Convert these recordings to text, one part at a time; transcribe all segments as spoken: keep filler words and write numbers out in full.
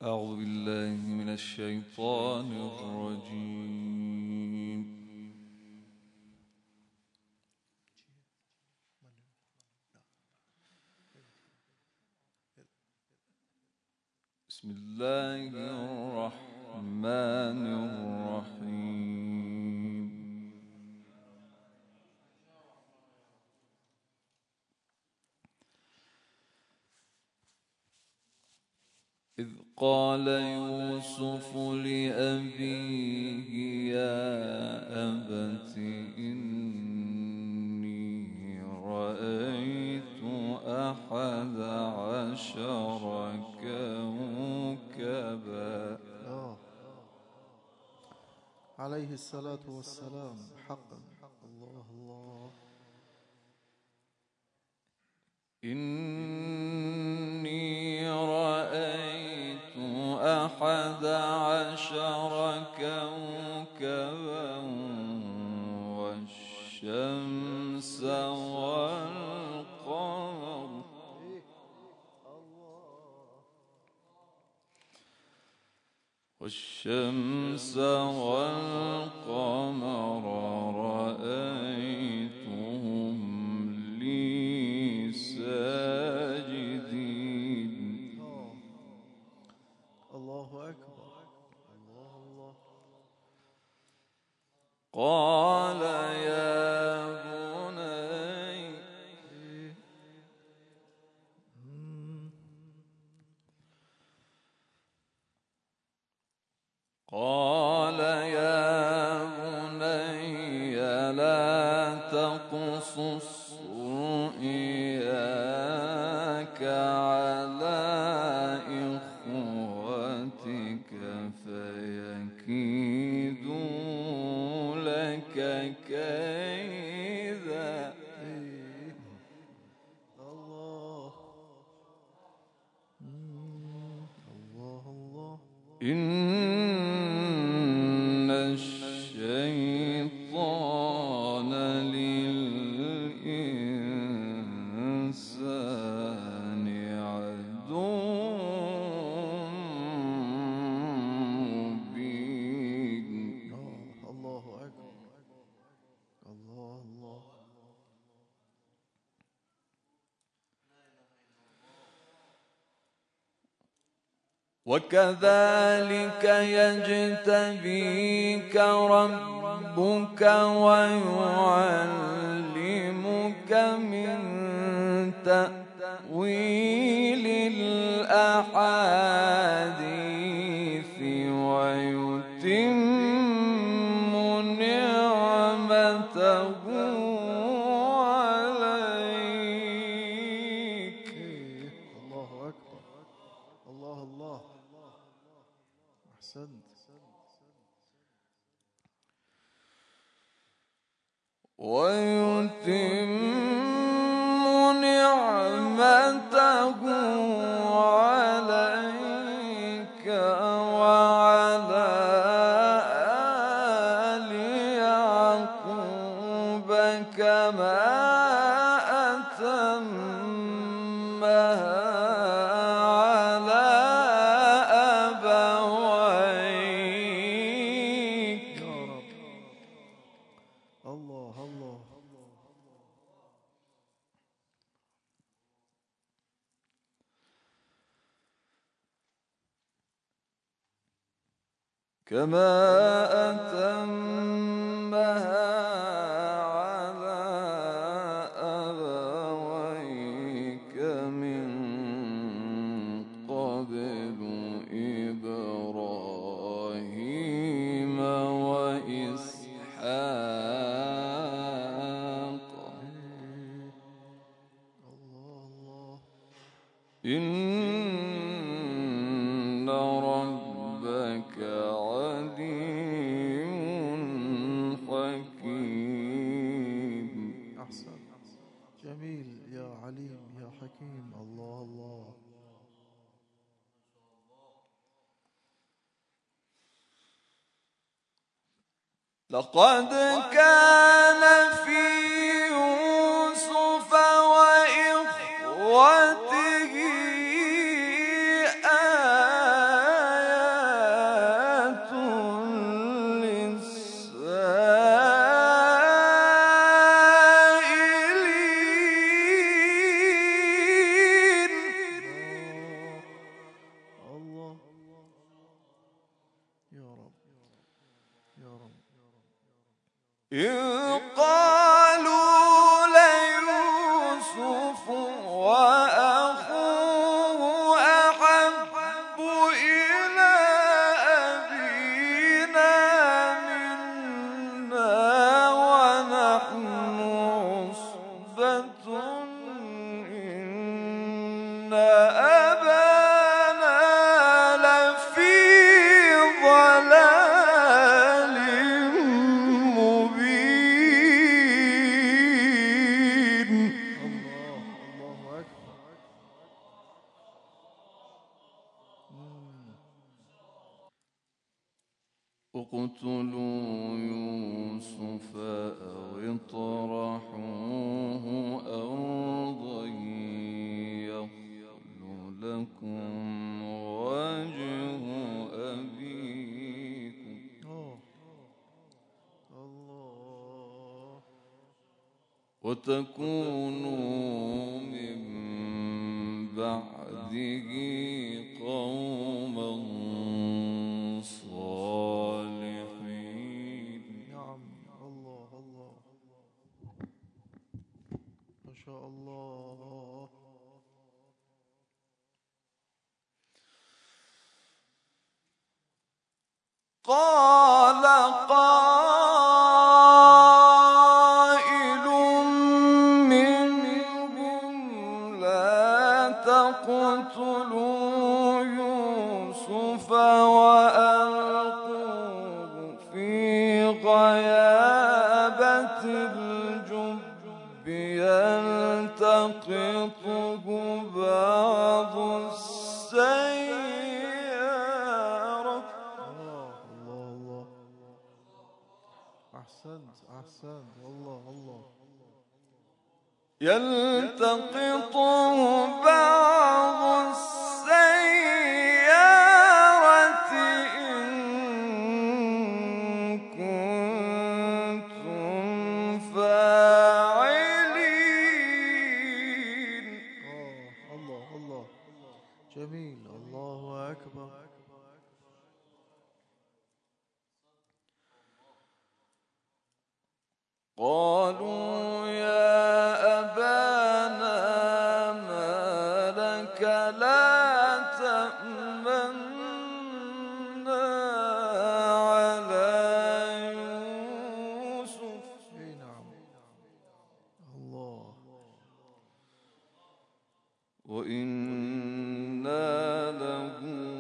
أعوذ بالله من الشيطان الرجيم. بسم الله الرحمن الرحيم. إذ قال يوسف لأبيه يا أبت إني رأيت أحد عشر كوكبا. عليه الصلاة والسلام. حقا الله الله. إني رأيت أحد عشر كوكبا والشمس والقمر والشمس والقمر رأيتهم لي ساجدين. الله أكبر. الله الله. قال يا بني قال يا بني لا تقصص رؤياك على إخوتك فيكيدوا لك كيدا. الله الله الله. إن الشيطان للإنسان عدو مبين. الله أكبر. الله الله. وكذلك يجتبيك ربك ويعلمك من تأويل الأحاديث ويتم نعمته عليك. الله أكبر. الله الله. أحسنت. ويتم نعمته عليك وعلى آل يعقوب كما أتمها على أبويك. يا رب. الله الله. كما أتمها على أبويك من قبل إبراهيم وإسحاق. الله الله. إن ربك عليم حكيم. أحسن. جميل يا عليم يا حكيم. الله الله. لقد كان في يوسف وإخوته آية إذ قالوا ليوسف وأخوه أحب إلى أبينا منا ونحن عصبة إن أبانا لفي ضلال مبين. الله الله أكبر. مم. اقتلوا يوسف أو اطرحوه أرضا يخل لكم وجه أبيكم آه. الله. وتكونوا من بعده قوما صالحين. نعم. الله الله ما شاء الله. قال قائل منهم لا تقتلوا يوسف وألقوه في غيابة الجب يلتقطه بعض السيارة. الله الله الله. أحسنت أحسنت. الله الله. يلتقطه بعض السيارة إن كنتم فاعلين. آه. الله الله. جميل. الله أكبر. قالوا يا أبانا ما لك لا تأمنا على يوسف إي نعم. الله. وإنا له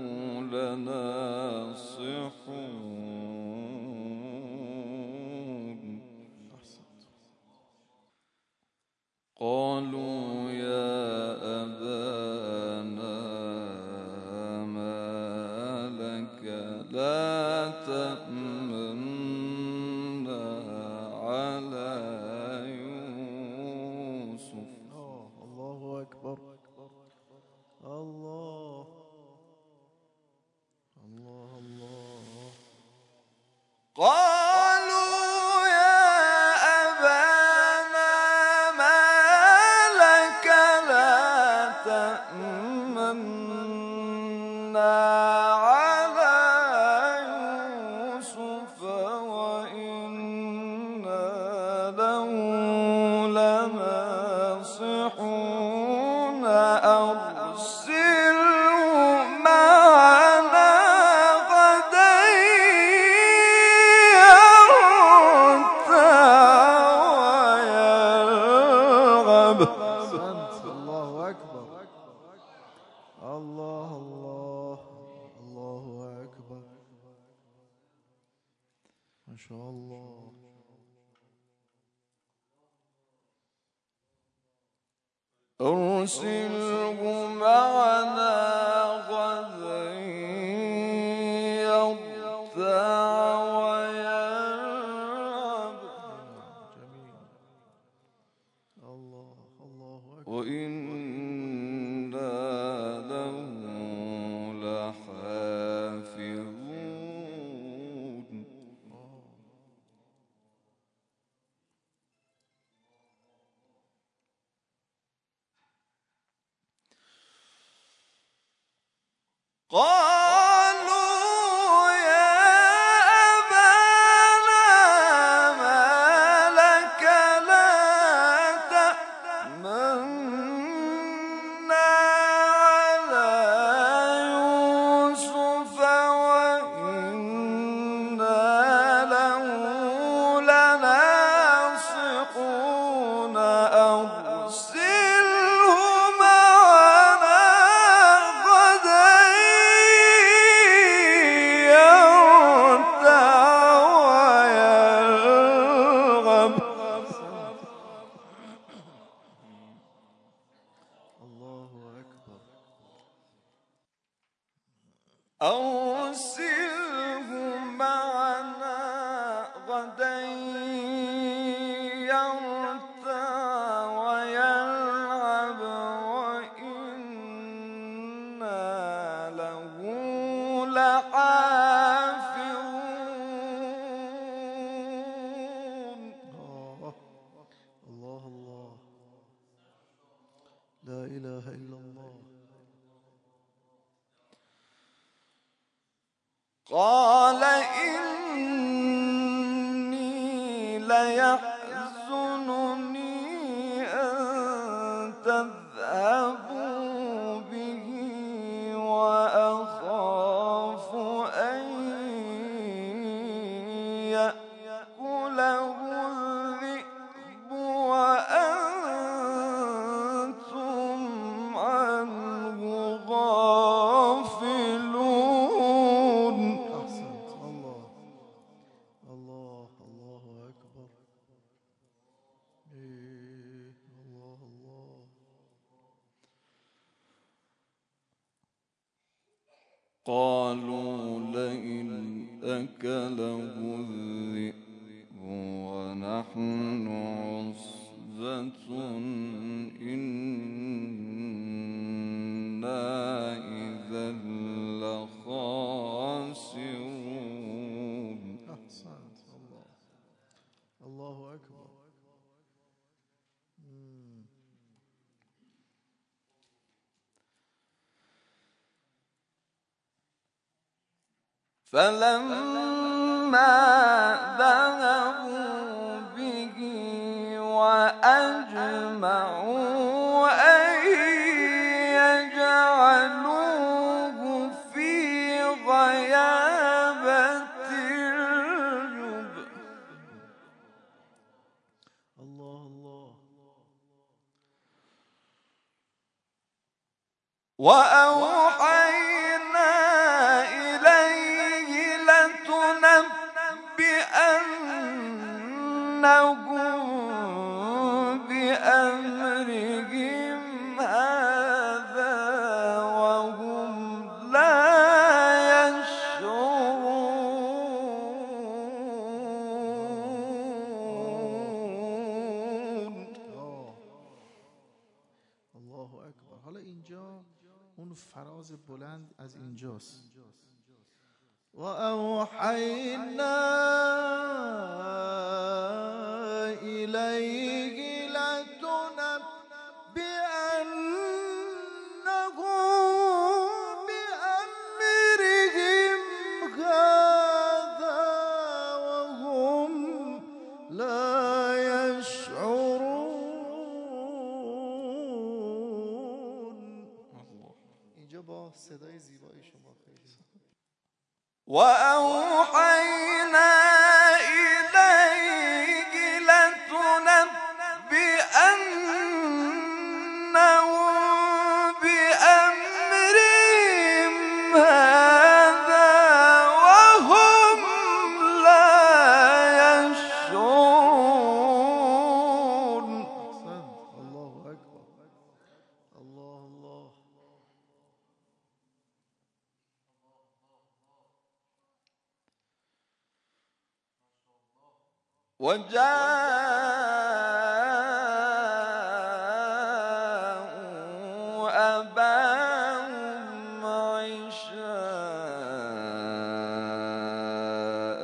لناصحون. أحسنت. قالوا يا أبانا ما لك لا تأمنا على يوسف آه. الله أكبر. الله الله الله. قالوا يا أبانا ما لك لا تأمنا على يوسف وإنا له لناصحون أرسله معنا غدا يرتع ويلعب. أحسنت. الله أكبر. الله الله. الله أكبر. ما شاء الله. أرسله معنا غدا يرتع ويلعب جميل. الله الله أكبر. وإنا له لحافظون. آه. قالوا يا أرسله معنا غدا يرتع ويلعب وإنا له لحافظون. آه. الله الله، لا إله إلا الله. قال إني ليحزنني أن تذهبوا به وأخاف أن يأكله الذئب وأنتم عنه غافلون. أحسنت. الله الله الله أكبر. إيه الله الله. قالوا لئن أكله الذئب ونحن عصبة إنا إذا لخاسرون. أحسنت. الله الله أكبر. مم. فلما ذهبوا به وأجمعوا أن يجعلوه في غيابة الجب الله الله. وأوحينا إليه لتنبئنهم بأمرهم هذا وهم لا يشعرون. آه. الله أكبر. حالا اینجا اون فراز بلند از اینجاست. و اوحینا الیه لتنبئنهم بأمرهم هذا وهم لا يشعرون. اینجا با صدای زیبای شما خیلی. وأوحينا إليك لتنبئنهم بأمرهم هذا وهم لا يشعرون. أحسنت. الله أكبر. الله الله. وجاءوا أباهم عشاء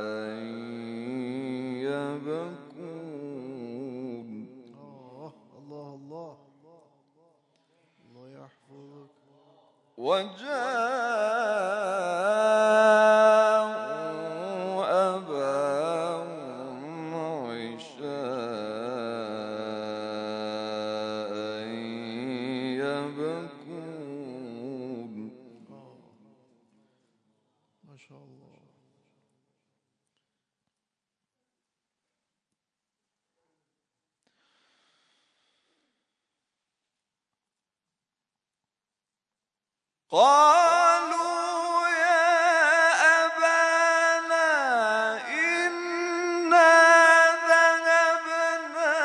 يبكون. آه. الله الله. الله يحفظك. وجاءوا أباهم عشاء يبكون. آه. ما شاء الله. قالوا يا أبانا إنا ذهبنا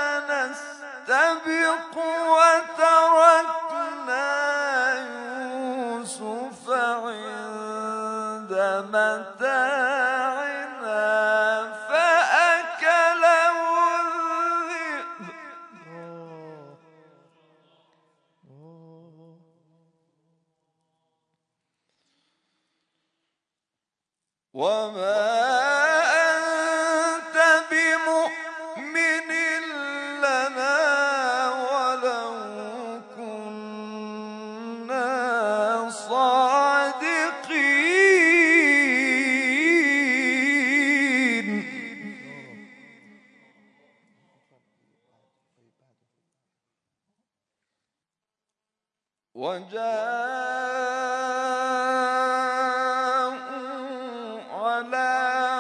نستبق وتركنا يوسف عند متاعنا فأكله الذئب وما أنت بمؤمن لنا ولو كنا صادقين وجاءوا على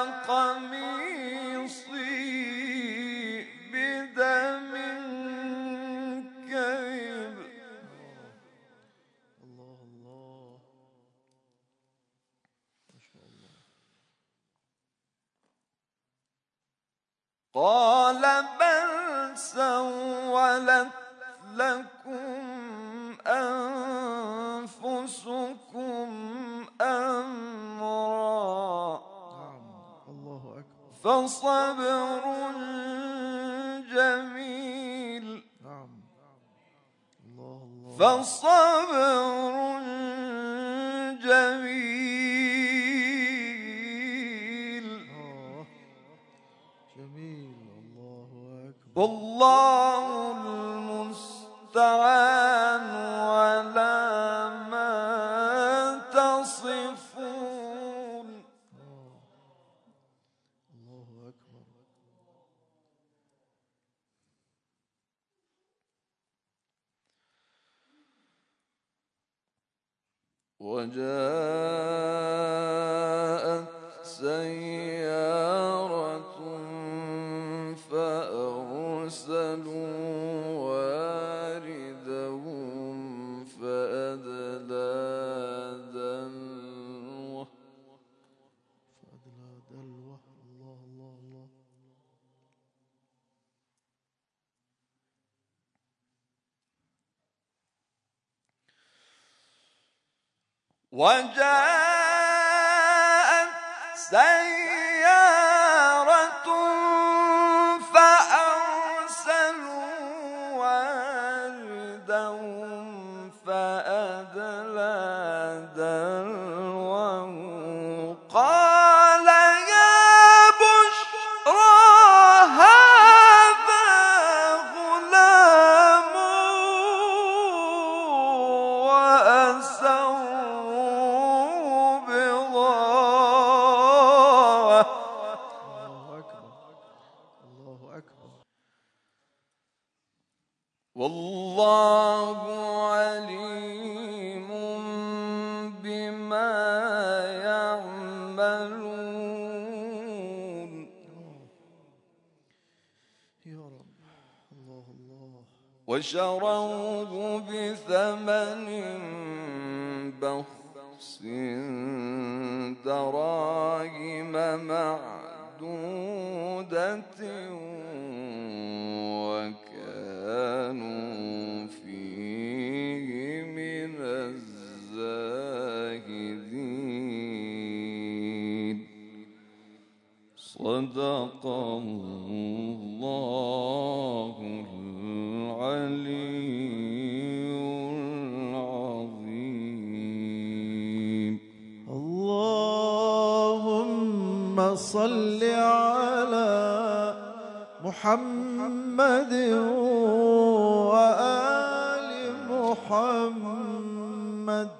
قميصي بدم كذب الله الله ما شاء الله. قال بل سولت لكم أنفسكم أمرا نعم الله أكبر. فصبر جميل نعم الله الله. فصبر جميل آه جميل الله أكبر. والله المستعان على ما تصفون. آه الله أكبر. وجاءت سيارة فأرسلوا واردهم فأدلى دلوه فأدلى دلوه الله الله الله. وجاءت سيارة فأرسلوا واردهم فأدلى دلوه قال يا بشرى هذا غلام وأسروا بضاعة. الله أكبر الله أكبر. والله عليم بما يعملون. يا رب الله الله. وشروه بثمن بخس دراهم معدودة وكانوا فيه من الزاهدين. صدق الله العلي العظيم. اللهم صل على محمد وآل محمد